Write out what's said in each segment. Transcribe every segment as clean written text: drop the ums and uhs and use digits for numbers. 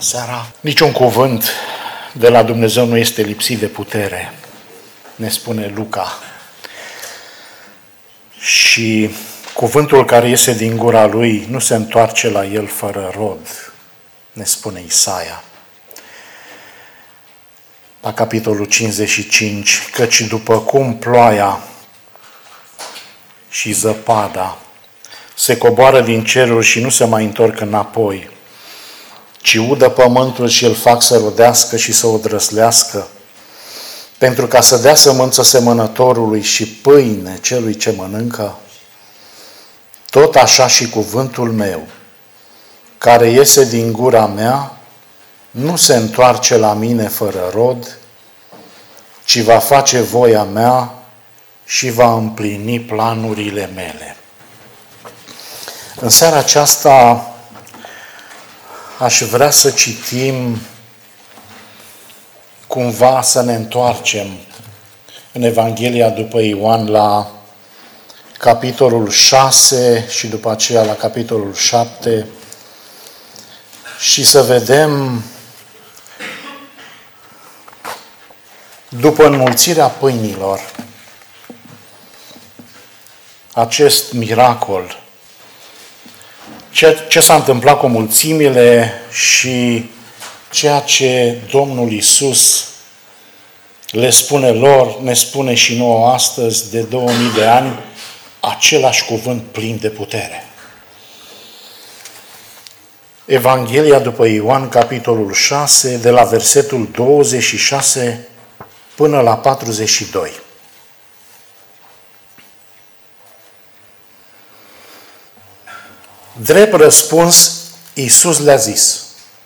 seara! Niciun cuvânt de la Dumnezeu nu este lipsit de putere, ne spune Luca. Și cuvântul care iese din gura lui nu se întoarce la el fără rod, ne spune Isaia. La capitolul 55, căci după cum ploaia și zăpada se coboară din ceruri și nu se mai întorc înapoi, ci udă pământul și îl fac să rodească și să o drăslească, pentru ca să dea sămânță semănătorului și pâine celui ce mănâncă, tot așa și cuvântul meu, care iese din gura mea, nu se întoarce la mine fără rod, ci va face voia mea și va împlini planurile mele. În seara aceasta aș vrea să citim cumva, să ne întoarcem în Evanghelia după Ioan la capitolul 6 și după aceea la capitolul 7 și să vedem după înmulțirea pâinilor acest miracol, ce s-a întâmplat cu mulțimile și ceea ce Domnul Iisus le spune lor, ne spune și nouă astăzi, de 2000 de ani, același cuvânt plin de putere. Evanghelia după Ioan, capitolul 6, de la versetul 26 până la 42. Drept răspuns, Iisus le-a zis: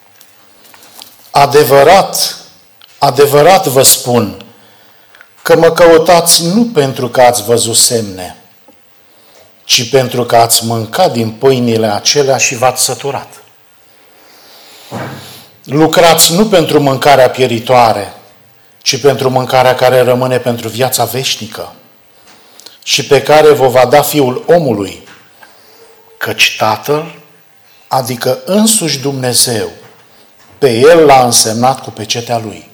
adevărat, adevărat vă spun că mă căutați nu pentru că ați văzut semne, ci pentru că ați mâncat din pâinile acelea și v-ați săturat. Lucrați nu pentru mâncarea pieritoare, ci pentru mâncarea care rămâne pentru viața veșnică și pe care vă va da Fiul omului, căci Tatăl, adică însuși Dumnezeu, pe El l-a însemnat cu pecetea Lui.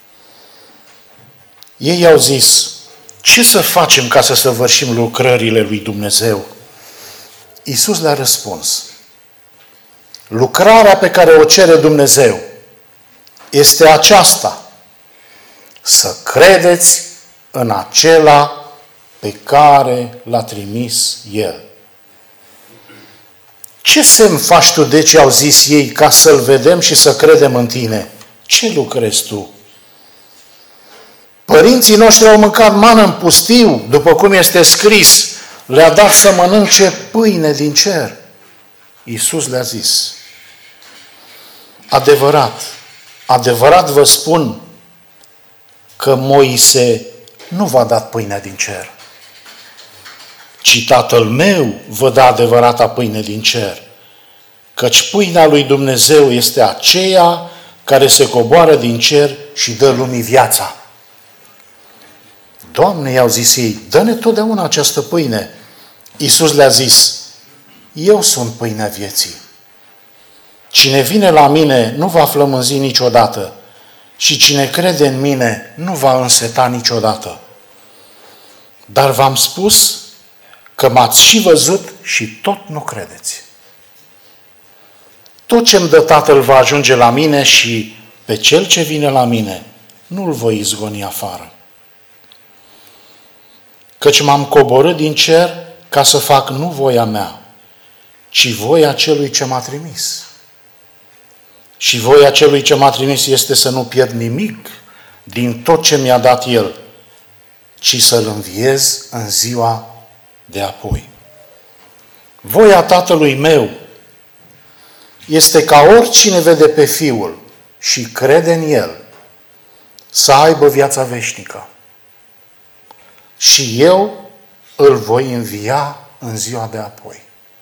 Ei i-au zis: ce să facem ca să săvârșim lucrările lui Dumnezeu? Iisus le-a răspuns: lucrarea pe care o cere Dumnezeu este aceasta, să credeți în acela pe care l-a trimis El. Ce semn faci tu, deci, au zis ei, ca să-L vedem și să credem în tine? Ce lucrezi tu? Părinții noștri au mâncat mană în pustiu, după cum este scris, le-a dat să mănânce pâine din cer. Iisus le-a zis: adevărat, adevărat vă spun că Moise nu v-a dat pâinea din cer, ci Tatăl meu vă dă adevărata pâine din cer, căci pâinea lui Dumnezeu este aceea care se coboară din cer și dă lumii viața. Doamne, i-au zis ei, dă-ne totdeauna această pâine. Iisus le-a zis: eu sunt pâinea vieții. Cine vine la mine nu va flămânzi niciodată și cine crede în mine nu va înseta niciodată. Dar v-am spus că m-ați și văzut și tot nu credeți. Tot ce-mi dă Tatăl va ajunge la mine și pe cel ce vine la mine nu-l voi izgoni afară. Căci m-am coborât din cer ca să fac nu voia mea, ci voia celui ce m-a trimis. Și voia celui ce m-a trimis este să nu pierd nimic din tot ce mi-a dat El, ci să-L înviez în ziua de apoi. Voia Tatălui meu este ca oricine vede pe Fiul și crede în El să aibă viața veșnică. Și eu îl voi învia în ziua de apoi.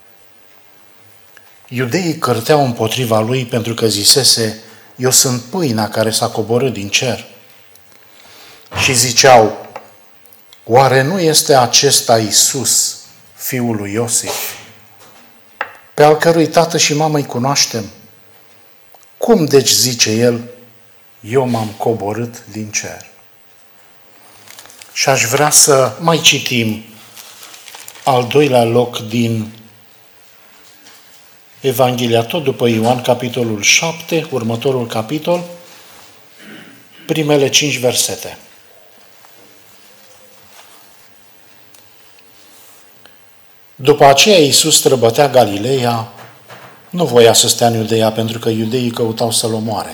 Iudeii cârteau împotriva lui pentru că zisese: eu sunt pâinea care s-a coborât din cer. Și ziceau: oare nu este acesta Iisus, fiul lui Iosif, pe al cărui tată și mamă îi cunoaștem? Cum deci zice el, eu m-am coborât din cer? Și aș vrea să mai citim al doilea loc din Evanghelia, tot după Ioan, capitolul 7, următorul capitol, primele 5 versete. După aceea Iisus străbătea Galileea, nu voia să stea în Iudeea, pentru că iudeii căutau să-L omoare.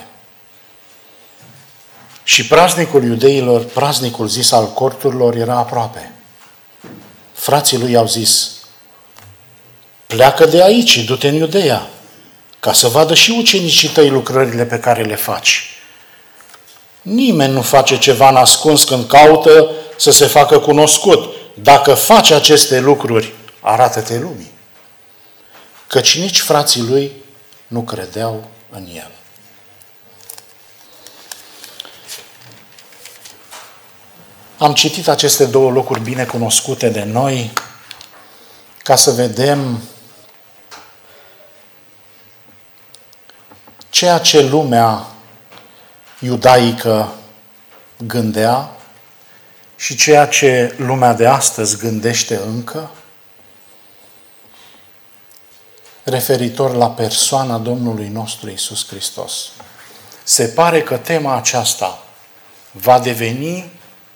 Și praznicul iudeilor, praznicul zis al corturilor, era aproape. Frații lui au zis, pleacă de aici și du-te în Iudeea, ca să vadă și ucenicii tăi lucrările pe care le faci. Nimeni nu face ceva nascuns când caută să se facă cunoscut. Dacă faci aceste lucruri, arată-te lumii. Căci nici frații lui nu credeau în el. Am citit aceste două locuri bine cunoscute de noi ca să vedem ceea ce lumea iudaică gândea și ceea ce lumea de astăzi gândește încă referitor la persoana Domnului nostru Iisus Hristos. Se pare că tema aceasta va deveni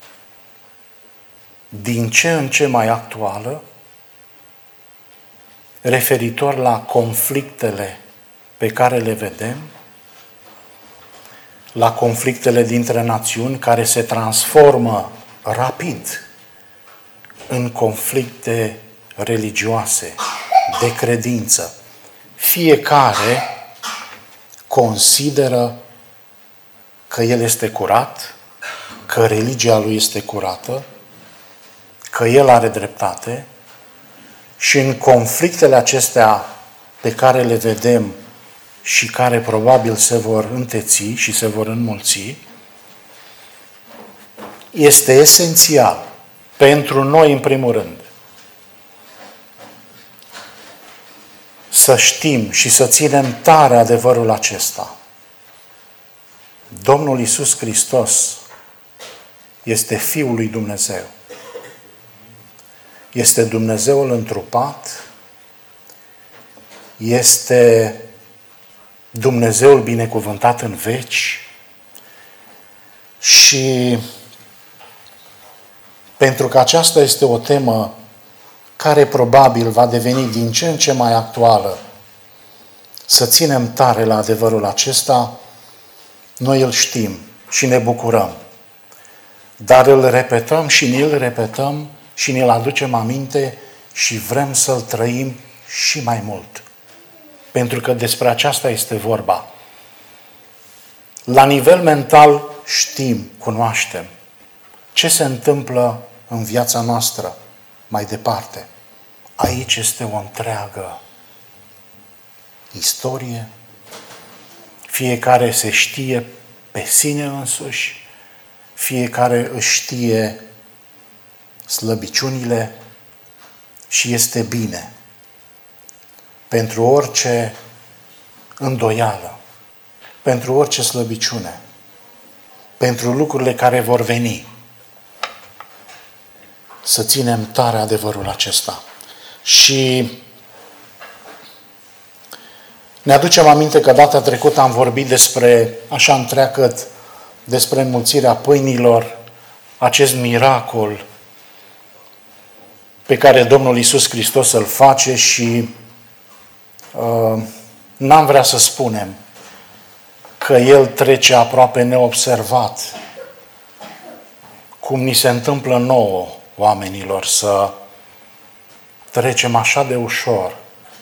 din ce în ce mai actuală referitor la conflictele pe care le vedem, la conflictele dintre națiuni care se transformă rapid în conflicte religioase, de credință. Fiecare consideră că el este curat, că religia lui este curată, că el are dreptate și în conflictele acestea pe care le vedem și care probabil se vor înteți și se vor înmulți, este esențial pentru noi, în primul rând, să știm și să ținem tare adevărul acesta. Domnul Iisus Hristos este Fiul lui Dumnezeu. Este Dumnezeul întrupat, este Dumnezeul binecuvântat în veci și pentru că aceasta este o temă care probabil va deveni din ce în ce mai actuală, să ținem tare la adevărul acesta, noi îl știm și ne bucurăm. Dar îl repetăm și ni-l repetăm și ne-l aducem aminte și vrem să-l trăim și mai mult. Pentru că despre aceasta este vorba. La nivel mental știm, cunoaștem ce se întâmplă în viața noastră mai departe. Aici este o întreagă istorie. Fiecare se știe pe sine însuși, fiecare își știe slăbiciunile și este bine pentru orice îndoială, pentru orice slăbiciune, pentru lucrurile care vor veni. Să ținem tare adevărul acesta. Și ne aducem aminte că data trecută am vorbit despre, așa întreagăt, despre înmulțirea pâinilor, acest miracol pe care Domnul Iisus Hristos îl face și n-am vrea să spunem că El trece aproape neobservat, cum ni se întâmplă nouă, oamenilor, să trecem așa de ușor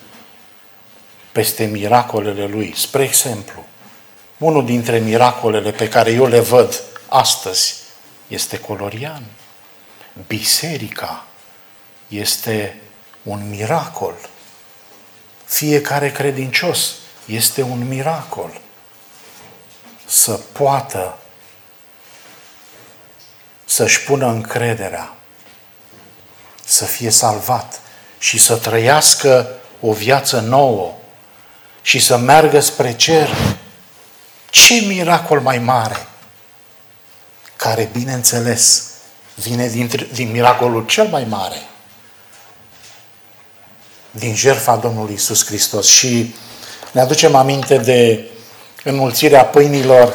peste miracolele Lui. Spre exemplu, unul dintre miracolele pe care eu le văd astăzi este colorian. Biserica este un miracol. Fiecare credincios este un miracol. Să poată să-și pună încrederea, să fie salvat și să trăiască o viață nouă și să meargă spre cer Ce miracol mai mare, care, bineînțeles, vine din miracolul cel mai mare, din jertfa Domnului Iisus Hristos. Și ne aducem aminte de înmulțirea pâinilor,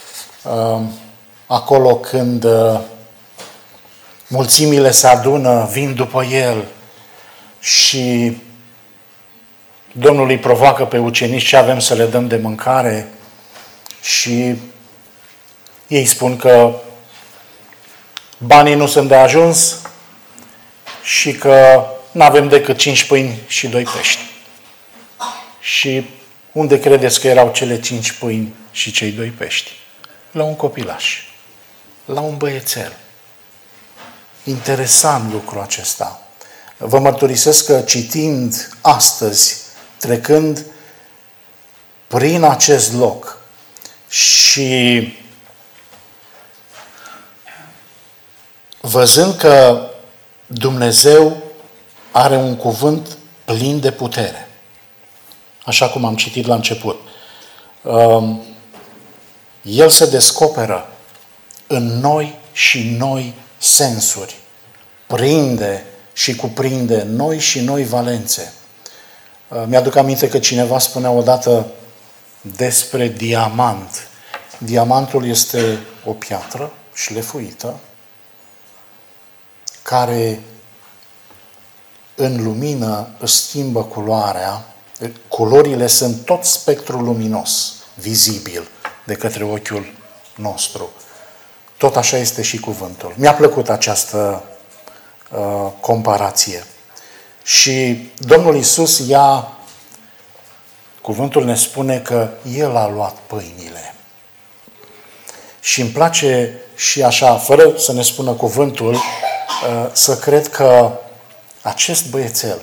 acolo când mulțimile se adună, vin după El și Domnul îi provoacă pe ucenici ce avem să le dăm de mâncare și ei spun că banii nu sunt de ajuns și că nu avem decât 5 pâini și 2 pești. Și unde credeți că erau cele 5 pâini și cei 2 pești? La un copilaș, la un băiețel. Interesant lucrul acesta. Vă mărturisesc că citind astăzi, trecând prin acest loc și văzând că Dumnezeu are un cuvânt plin de putere, așa cum am citit la început, El se descoperă în noi și noi sensuri, prinde și cuprinde noi și noi valențe. Mi-aduc aminte că cineva spunea odată despre diamant. Diamantul este o piatră șlefuită care în lumină își schimbă culoarea. Culorile sunt tot spectrul luminos, vizibil de către ochiul nostru. Tot așa este și cuvântul. Mi-a plăcut această comparație. Și Domnul Iisus cuvântul ne spune că El a luat pâinile. Și îmi place și așa, fără să ne spună cuvântul, să cred că acest băiețel,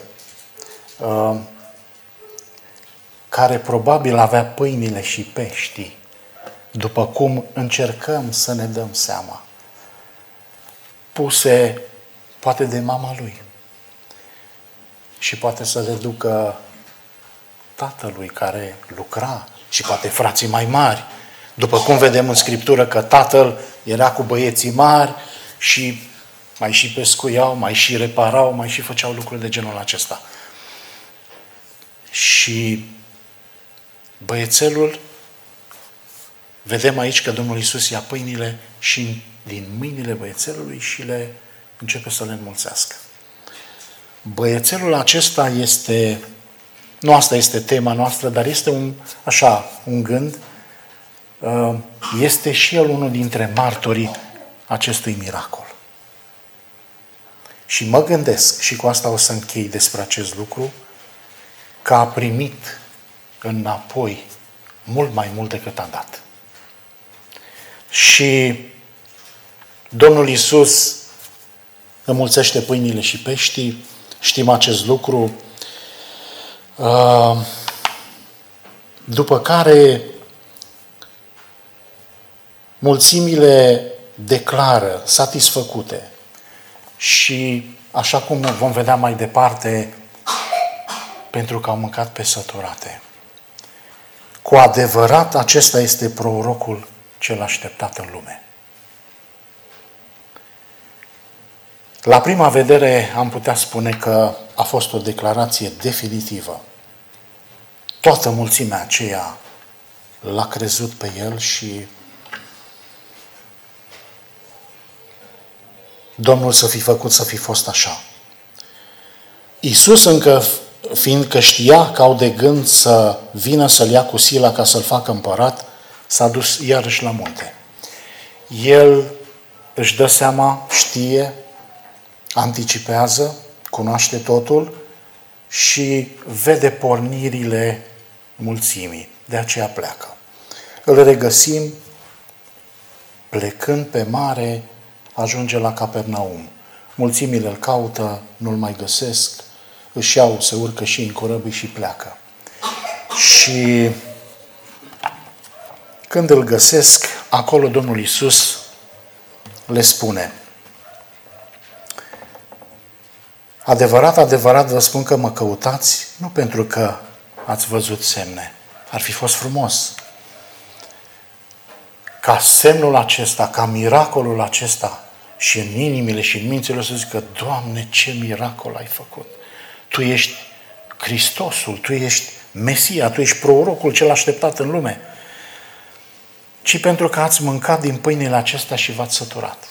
care probabil avea pâinile și peștii, după cum încercăm să ne dăm seama, puse poate de mama lui și poate să le ducă tatălui care lucra și poate frații mai mari, după cum vedem în Scriptură că tatăl era cu băieții mari și mai și pescuiau, mai și reparau, mai și făceau lucruri de genul acesta. Și băiețelul, vedem aici că Domnul Iisus ia pâinile și din mâinile băiețelului și le începe să le înmulțească. Băiețelul acesta nu asta este tema noastră, dar este un gând, este și el unul dintre martorii acestui miracol. Și mă gândesc, și cu asta o să închei despre acest lucru, că a primit înapoi mult mai mult decât a dat. Și Domnul Iisus înmulțește pâinile și peștii, știm acest lucru, după care mulțimile declară satisfăcute și, așa cum vom vedea mai departe, pentru că au mâncat pe săturate. Cu adevărat, acesta este prorocul cel așteptat în lume. La prima vedere am putea spune că a fost o declarație definitivă. Toată mulțimea aceea l-a crezut pe el și Domnul să fi făcut să fi fost așa. Iisus încă, fiindcă știa că au de gând să vină să-l ia cu sila ca să-l facă împărat, s-a dus iarăși la munte. El își dă seama, știe, anticipează, cunoaște totul și vede pornirile mulțimii. De aceea pleacă. Îl regăsim plecând pe mare, ajunge la Capernaum. Mulțimile îl caută, nu-l mai găsesc, își iau, se urcă și în corăbii și pleacă. Și când îl găsesc, acolo Domnul Iisus le spune: adevărat, adevărat vă spun că mă căutați nu pentru că ați văzut semne. Ar fi fost frumos. ca semnul acesta, ca miracolul acesta și în inimile și în mințile să zică, Doamne, ce miracol ai făcut! Tu ești Hristosul, Tu ești Mesia, Tu ești prorocul cel așteptat în lume. Ci pentru că ați mâncat din pâinile acestea și v-ați săturat.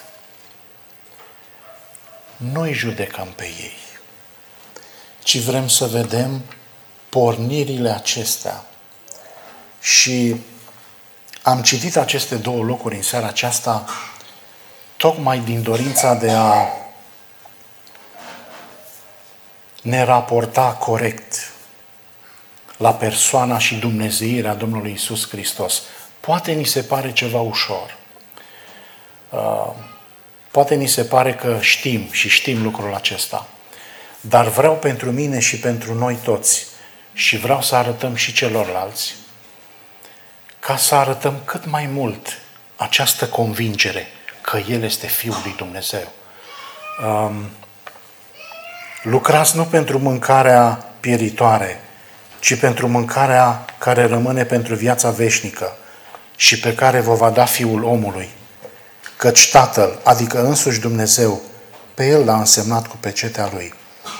Nu-i judecăm pe ei, ci vrem să vedem pornirile acestea. Și am citit aceste două locuri în seara aceasta tocmai din dorința de a ne raporta corect la persoana și dumnezeirea Domnului Iisus Hristos. Poate ni se pare ceva ușor. Poate ni se pare că știm lucrul acesta. Dar vreau pentru mine și pentru noi toți și vreau să arătăm și celorlalți ca să arătăm cât mai mult această convingere că El este Fiul lui Dumnezeu. Lucrați nu pentru mâncarea pieritoare, ci pentru mâncarea care rămâne pentru viața veșnică și pe care vă va da Fiul omului. Căci Tatăl, adică însuși Dumnezeu, pe El l-a însemnat cu pecetea Lui.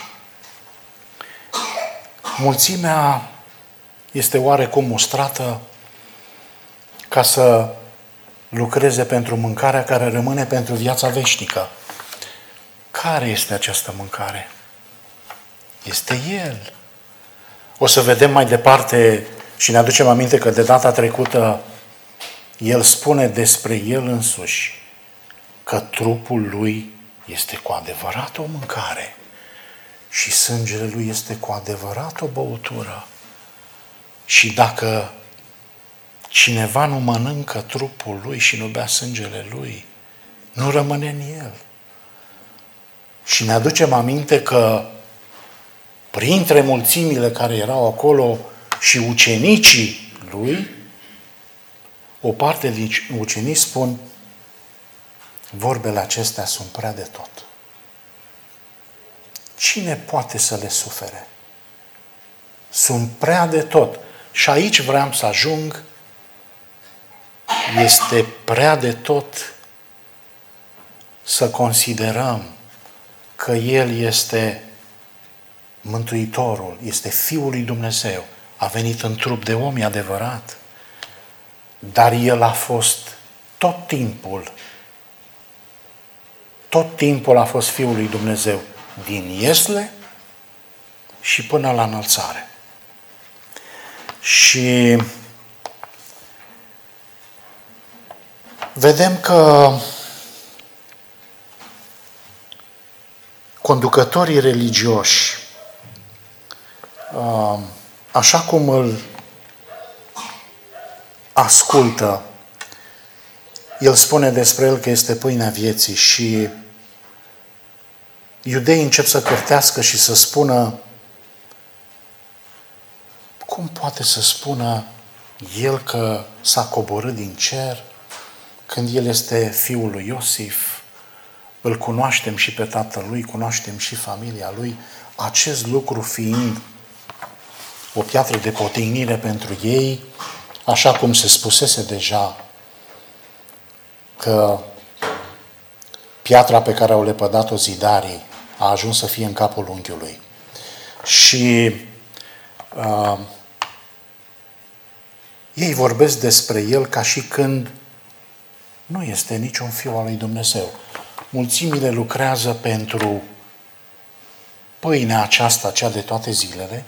Mulțimea este oarecum mustrată ca să lucreze pentru mâncarea care rămâne pentru viața veșnică. Care este această mâncare? Este El. O să vedem mai departe și ne aducem aminte că de data trecută El spune despre El însuși că trupul Lui este cu adevărat o mâncare și sângele Lui este cu adevărat o băutură. Și dacă cineva nu mănâncă trupul Lui și nu bea sângele Lui, nu rămâne în El. Și ne aducem aminte că printre mulțimile care erau acolo și ucenicii Lui, o parte din ucenici spun, vorbele acestea sunt prea de tot. Cine poate să le sufere? Sunt prea de tot. Și aici vreau să ajung. Este prea de tot să considerăm că El este Mântuitorul, este Fiul lui Dumnezeu. A venit în trup de om, e adevărat. Dar El a fost tot timpul a fost Fiul lui Dumnezeu, din iesle și până la înălțare. Și vedem că conducătorii religioși, așa cum îl ascultă, El spune despre El că este pâinea vieții și iudeii încep să cârtească și să spună, cum poate să spună El că s-a coborât din cer când El este Fiul lui Iosif? Îl cunoaștem și pe tatăl Lui, cunoaștem și familia Lui, acest lucru fiind o piatră de potignire pentru ei, așa cum se spusese deja că piatra pe care au lepădat-o zidarii a ajuns să fie în capul unchiului. Și ei vorbesc despre El ca și când nu este niciun fiu al lui Dumnezeu. Mulțimile lucrează pentru pâinea aceasta, cea de toate zilele,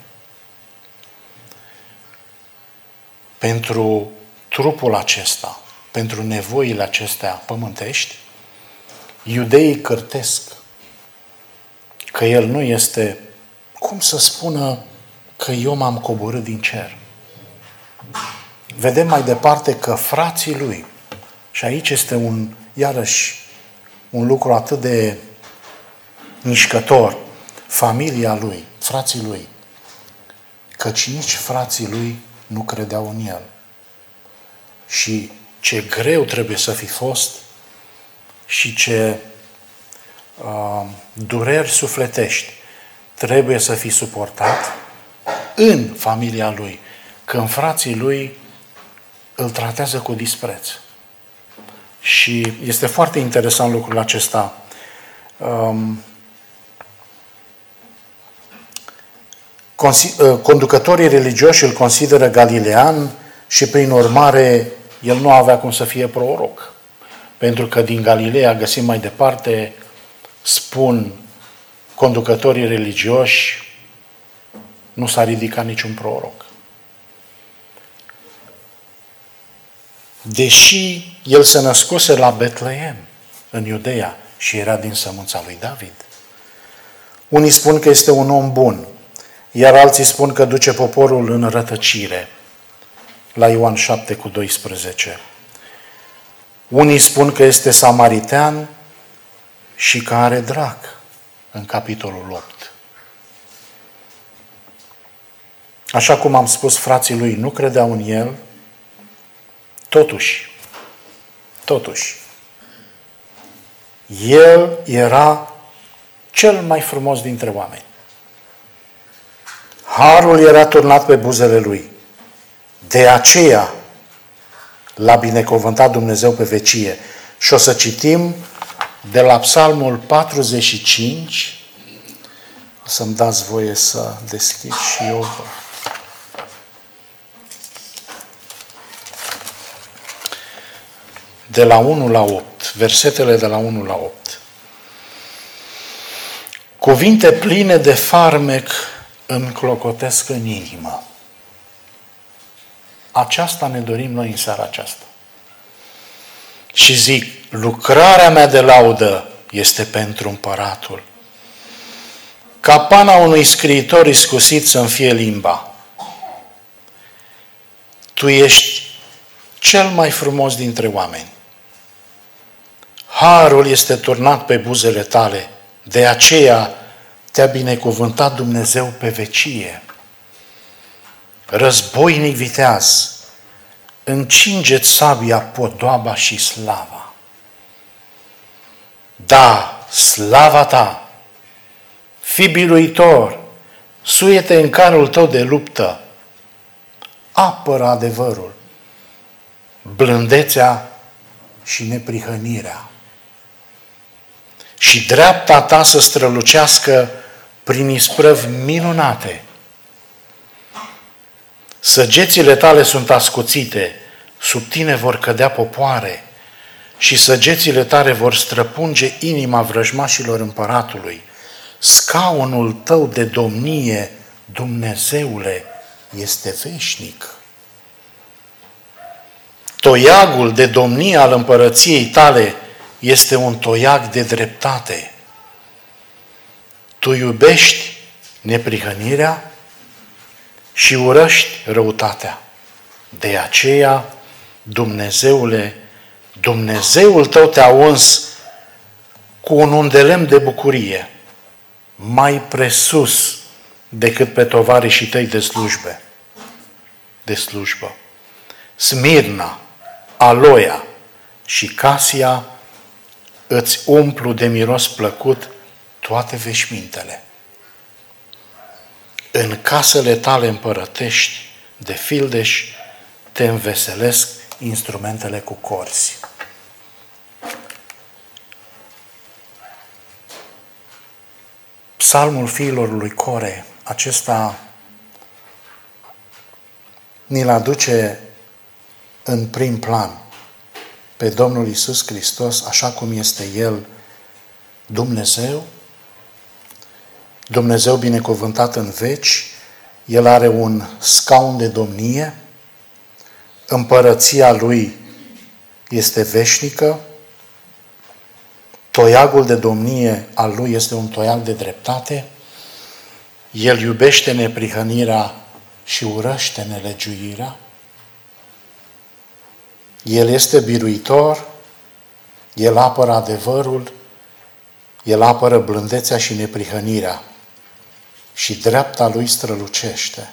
pentru trupul acesta, pentru nevoile acestea pământești. Iudeii cârtesc că El nu este, cum să spună că eu m-am coborât din cer. Vedem mai departe că frații Lui, și aici este iarăși un lucru atât de mișcător, familia Lui, frații Lui, căci nici frații Lui nu credeau în El. Și ce greu trebuie să fi fost și ce dureri sufletești trebuie să fi suportat în familia Lui, când frații Lui îl tratează cu dispreț. Și este foarte interesant lucrul acesta. Conducătorii religioși îl consideră galilean și prin urmare el nu avea cum să fie proroc. Pentru că din Galileea, găsim mai departe, spun conducătorii religioși, nu s-a ridicat niciun proroc. Deși el se născuse la Betleem, în Iudeea, și era din sămânța lui David. Unii spun că este un om bun, iar alții spun că duce poporul în rătăcire, la Ioan 7:12. Unii spun că este samaritean și că are drac, în capitolul 8. Așa cum am spus, frații lui nu credeau în el, totuși, el era cel mai frumos dintre oameni. Harul era turnat pe buzele lui. De aceea l-a binecuvântat Dumnezeu pe vecie. Și o să citim de la Psalmul 45. O să-mi dați voie să deschid și eu. De la 1 la 8, versetele de la 1 la 8. Cuvinte pline de farmec îmi clocotesc în inimă. Aceasta ne dorim noi în seara aceasta. Și zic, lucrarea mea de laudă este pentru împăratul. Capana unui scriitor iscusit să-mi fie limba. Tu ești cel mai frumos dintre oameni. Harul este turnat pe buzele tale, de aceea te-a binecuvântat Dumnezeu pe vecie. Războinic viteaz, încinge-ți sabia, podoaba și slava. Da, slava ta, fii biruitor, suie-te în carul tău de luptă, apără adevărul, blândețea și neprihănirea. Și dreapta ta să strălucească prin isprăvi minunate. Săgețile tale sunt ascuțite, sub tine vor cădea popoare și săgețile tale vor străpunge inima vrăjmașilor împăratului. Scaunul tău de domnie, Dumnezeule, este veșnic. Toiagul de domnie al împărăției tale este un toiag de dreptate. Tu iubești neprihănirea și urăști răutatea. De aceea, Dumnezeule, Dumnezeul tău te-a uns cu un undelemn de bucurie, mai presus decât pe tovarășii tăi de slujbă. Smirna, aloia și casia îți umplu de miros plăcut toate veșmintele. În casele tale împărătești de fildeș te înveselesc instrumentele cu corzi. Psalmul fiilor lui Core, acesta ni-l aduce în prim plan pe Domnul Iisus Hristos, așa cum este El Dumnezeu binecuvântat în veci. El are un scaun de domnie, împărăția Lui este veșnică, toiagul de domnie al Lui este un toiag de dreptate, El iubește neprihănirea și urăște nelegiuirea, El este biruitor, El apără adevărul, El apără blândețea și neprihănirea și dreapta Lui strălucește.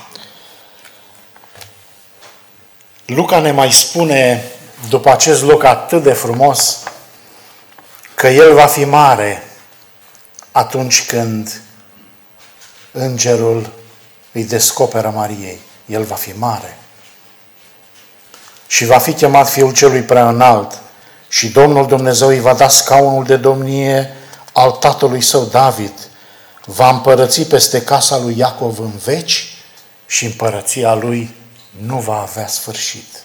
Luca ne mai spune, după acest loc atât de frumos, că El va fi mare atunci când îngerul îi descoperă Mariei. El va fi mare. Și va fi chemat Fiul Celui Preaînalt Și Domnul Dumnezeu îi va da scaunul de domnie al tatălui său David. Va împărăți peste casa lui Iacov în veci și împărăția lui nu va avea sfârșit.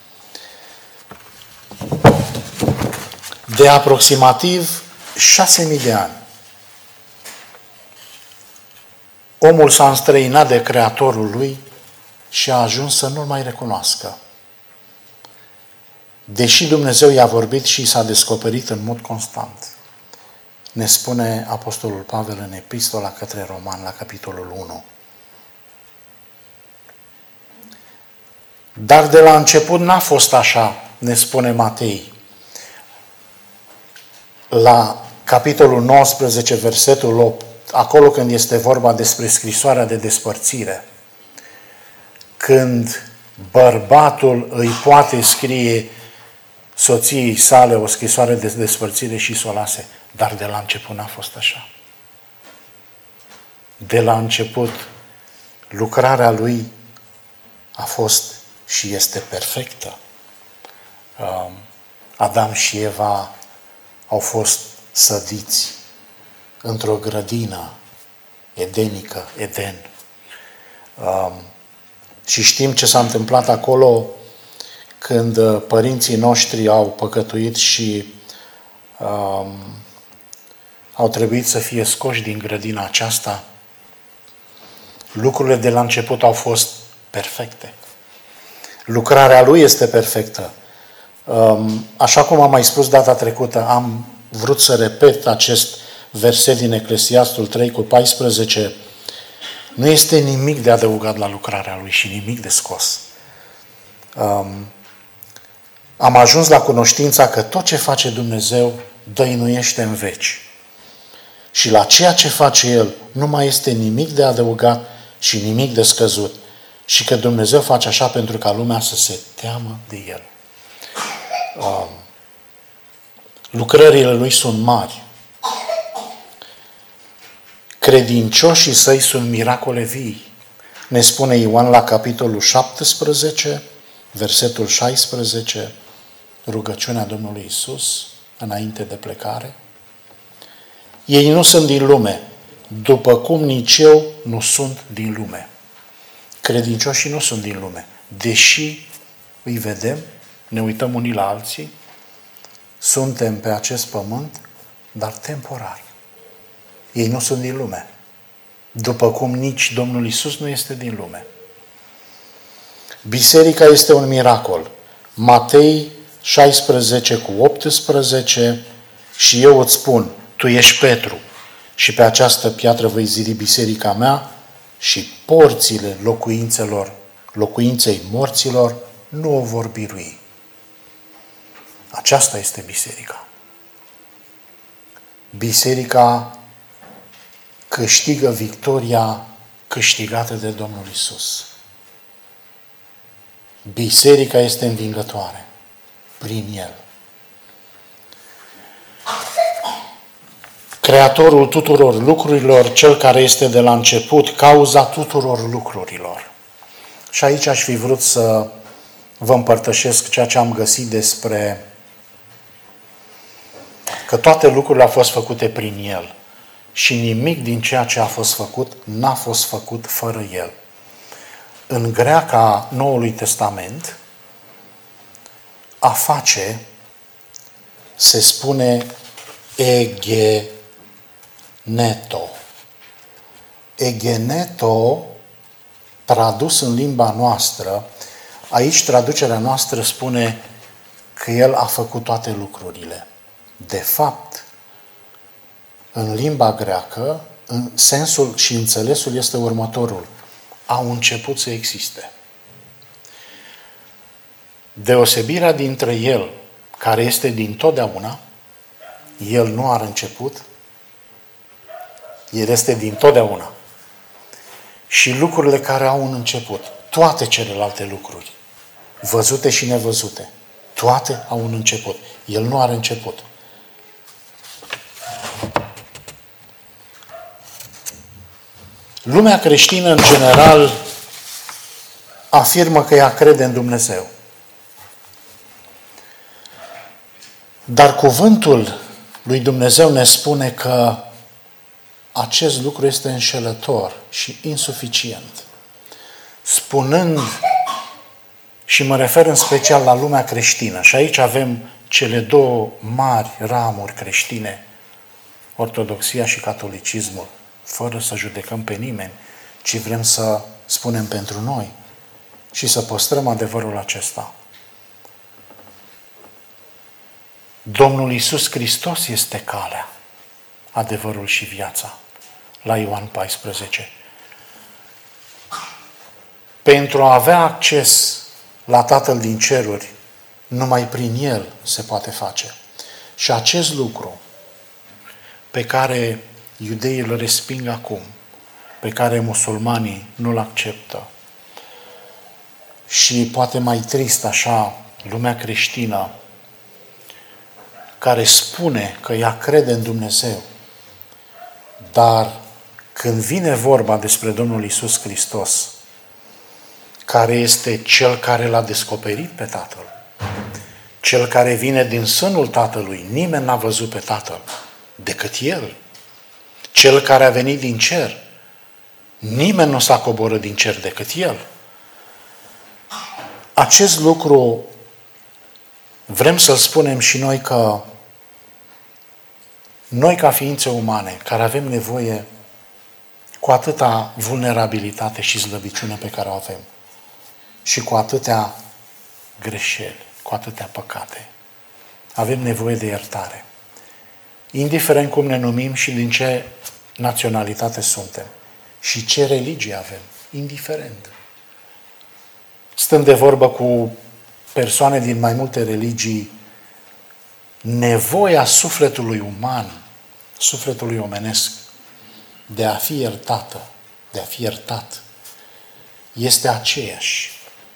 De aproximativ 6.000 de ani, omul s-a înstrăinat de Creatorul lui și a ajuns să nu-l mai recunoască. Deși Dumnezeu i-a vorbit și i s-a descoperit în mod constant. Ne spune Apostolul Pavel în Epistola către Romani, la capitolul 1. Dar de la început n-a fost așa, ne spune Matei. La capitolul 19, versetul 8, acolo când este vorba despre scrisoarea de despărțire, când bărbatul îi poate scrie soției sale o scrisoare de despărțire și s-o lase, dar de la început n-a fost așa. De la început, lucrarea lui a fost și este perfectă. Adam și Eva au fost sădiți într-o grădină edenică, Eden. Și știm ce s-a întâmplat acolo când părinții noștri au păcătuit și au trebuit să fie scoși din grădina aceasta. Lucrurile de la început au fost perfecte. Lucrarea lui este perfectă. Așa cum am mai spus data trecută, am vrut să repet acest verset din Eclesiastul 3:14. Nu este nimic de adăugat la lucrarea lui și nimic de scos. Am ajuns la cunoștința că tot ce face Dumnezeu dăinuiește în veci. Și la ceea ce face El nu mai este nimic de adăugat și nimic de scăzut. Și că Dumnezeu face așa pentru ca lumea să se teamă de El. Lucrările Lui sunt mari. Credincioșii Săi sunt miracole vii. Ne spune Ioan la capitolul 17, versetul 16, rugăciunea Domnului Iisus înainte de plecare. Ei nu sunt din lume, după cum nici eu nu sunt din lume. Credincioșii nu sunt din lume. Deși îi vedem, ne uităm unii la alții, suntem pe acest pământ, dar temporar. Ei nu sunt din lume. După cum nici Domnul Iisus nu este din lume. Biserica este un miracol. Matei 16:18, și eu îți spun, tu ești Petru și pe această piatră voi zidi biserica mea și porțile locuinței morților nu o vor birui. Aceasta este biserica. Biserica câștigă victoria câștigată de Domnul Iisus. Biserica este învingătoare prin El. Creatorul tuturor lucrurilor, Cel care este de la început, cauza tuturor lucrurilor. Și aici aș fi vrut să vă împărtășesc ceea ce am găsit despre că toate lucrurile au fost făcute prin El și nimic din ceea ce a fost făcut n-a fost făcut fără El. În greaca Noului Testament, a face se spune egeneto. Egeneto, tradus în limba noastră, aici traducerea noastră spune că El a făcut toate lucrurile. De fapt, în limba greacă, în sensul și înțelesul este următorul. Au început să existe. Deosebirea dintre El, care este dintotdeauna, El nu are început, El este dintotdeauna. Și lucrurile care au un început, toate celelalte lucruri, văzute și nevăzute, toate au un început. El nu are început. Lumea creștină, în general, afirmă că ea crede în Dumnezeu. Dar cuvântul lui Dumnezeu ne spune că acest lucru este înșelător și insuficient. Spunând, și mă refer în special la lumea creștină, și aici avem cele două mari ramuri creștine, ortodoxia și catolicismul, fără să judecăm pe nimeni, ci vrem să spunem pentru noi și să păstrăm adevărul acesta. Domnul Iisus Hristos este calea, adevărul și viața, la Ioan 14. Pentru a avea acces la Tatăl din ceruri, numai prin El se poate face. Și acest lucru pe care iudeii îl resping acum, pe care musulmanii nu-l acceptă, și poate mai trist așa, lumea creștină, care spune că ea crede în Dumnezeu, dar când vine vorba despre Domnul Iisus Hristos, care este Cel care l-a descoperit pe Tatăl, Cel care vine din sânul Tatălui, nimeni n-a văzut pe Tatăl decât El, Cel care a venit din cer, nimeni nu s-a coborât din cer decât El. Acest lucru vrem să-l spunem și noi, că noi ca ființe umane, care avem nevoie cu atâta vulnerabilitate și slăbiciune pe care o avem și cu atâtea greșeli, cu atâtea păcate, avem nevoie de iertare. Indiferent cum ne numim și din ce naționalitate suntem și ce religie avem, indiferent. Stând de vorbă cu persoane din mai multe religii, nevoia sufletului uman, sufletului omenesc, de a fi iertată, de a fi iertat, este aceeași.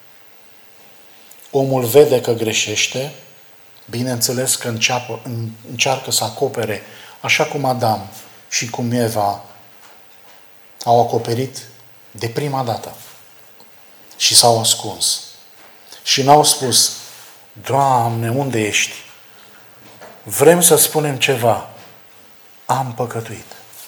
Omul vede că greșește, bineînțeles că încearcă să acopere, așa cum Adam și cum Eva au acoperit de prima dată și s-au ascuns. Și n-au spus, Doamne, unde ești? Vrem să spunem ceva. Am păcătuit.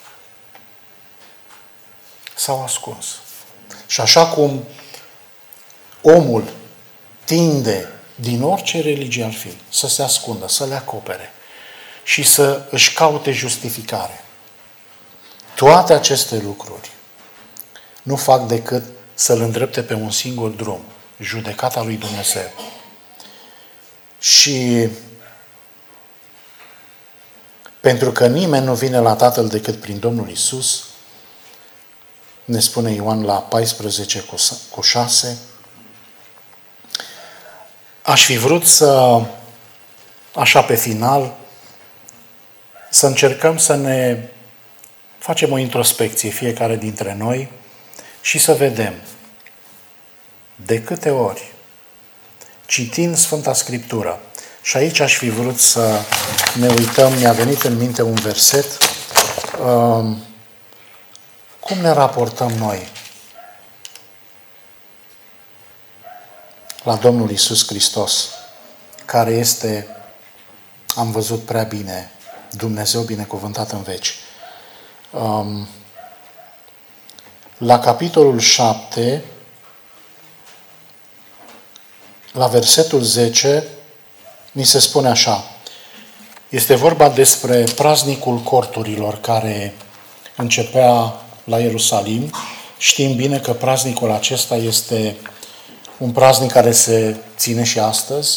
S-au ascuns. Și așa cum omul tinde, din orice religie ar fi, să se ascundă, să le acopere și să își caute justificare, toate aceste lucruri nu fac decât să-l îndrepte pe un singur drum, judecata lui Dumnezeu. Și pentru că nimeni nu vine la Tatăl decât prin Domnul Iisus, ne spune Ioan la 14:6, aș fi vrut să, așa pe final, să încercăm să ne facem o introspecție fiecare dintre noi și să vedem de câte ori, citind Sfânta Scriptură, și aici aș fi vrut să ne uităm, mi-a venit în minte un verset, cum ne raportăm noi la Domnul Iisus Hristos, care este, am văzut prea bine, Dumnezeu binecuvântat în veci. La capitolul 7, la versetul 10, ni se spune așa. Este vorba despre praznicul corturilor care începea la Ierusalim. Știm bine că praznicul acesta este un praznic care se ține și astăzi,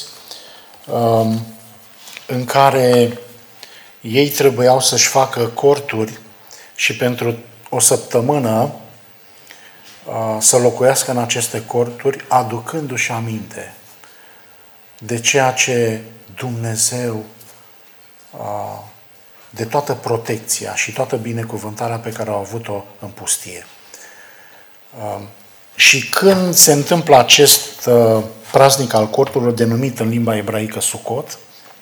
în care ei trebuiau să-și facă corturi și pentru o săptămână să locuiască în aceste corturi, aducându-și aminte de ceea ce Dumnezeu, de toată protecția și toată binecuvântarea pe care au avut-o în pustie. Și când se întâmplă acest praznic al corturilor, denumit în limba ebraică Sucot,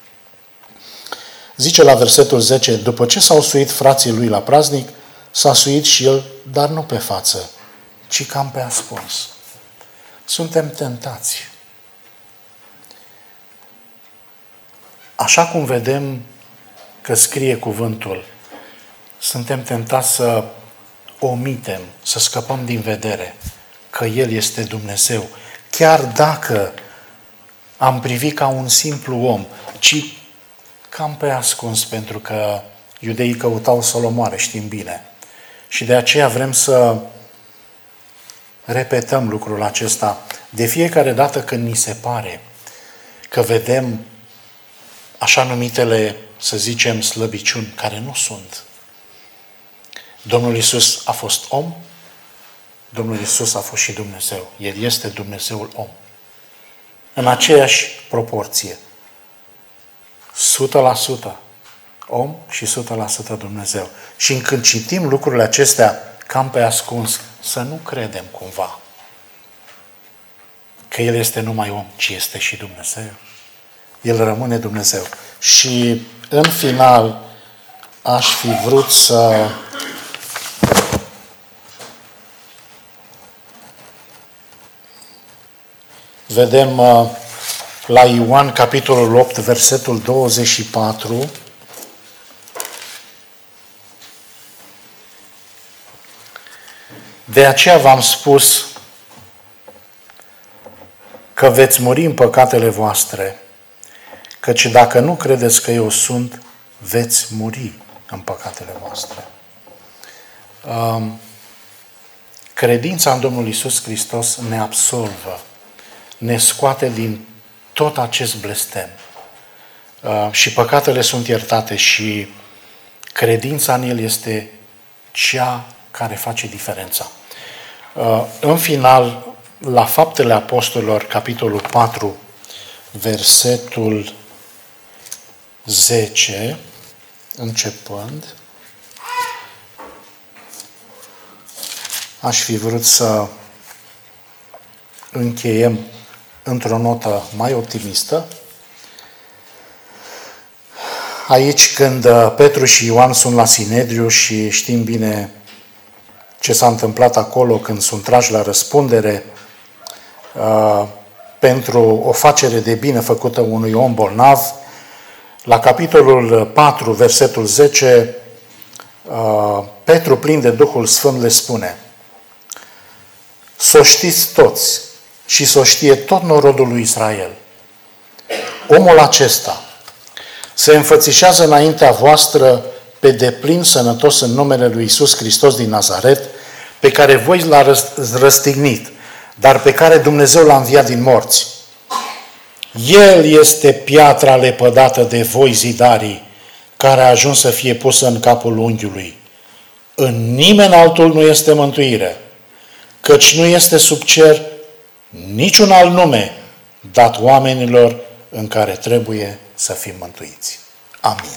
zice la versetul 10, după ce s-au suit frații lui la praznic, s-a suit și el, dar nu pe față, ci cam pe ascuns. Suntem tentați așa cum vedem că scrie cuvântul, suntem tentați să omitem, să scăpăm din vedere că El este Dumnezeu. Chiar dacă am privit ca un simplu om, ci cam pe ascuns, pentru că iudeii căutau să-L omoare, știm bine. Și de aceea vrem să repetăm lucrul acesta de fiecare dată când ni se pare că vedem așa numitele, să zicem, slăbiciuni, care nu sunt. Domnul Iisus a fost om, Domnul Iisus a fost și Dumnezeu. El este Dumnezeul om. În aceeași proporție. 100% om și 100% Dumnezeu. Și când citim lucrurile acestea cam pe ascuns, să nu credem cumva că El este numai om, ci este și Dumnezeu. El rămâne Dumnezeu. Și în final aș fi vrut să vedem la Ioan, capitolul 8, versetul 24. De aceea v-am spus că veți muri în păcatele voastre, căci dacă nu credeți că eu sunt, veți muri în păcatele voastre. Credința în Domnul Iisus Hristos ne absolvă, ne scoate din tot acest blestem. Și păcatele sunt iertate și credința în El este cea care face diferența. În final, la Faptele Apostolilor, capitolul 4, versetul 10, începând, aș fi vrut să încheiem într-o notă mai optimistă. Aici, când Petru și Ioan sunt la Sinedriu și știm bine ce s-a întâmplat acolo când sunt trași la răspundere pentru o facere de bine făcută unui om bolnav, la capitolul 4, versetul 10, Petru, plin de Duhul Sfânt, le spune: s-o știți toți și s-o știe tot norodul lui Israel. Omul acesta se înfățișează înaintea voastră pe deplin sănătos în numele lui Iisus Hristos din Nazaret, pe care voi l-ați răstignit, dar pe care Dumnezeu l-a înviat din morți. El este piatra lepădată de voi, zidarii, care a ajuns să fie pusă în capul unghiului. În nimeni altul nu este mântuire, căci nu este sub cer niciun alt nume dat oamenilor în care trebuie să fim mântuiți. Amin.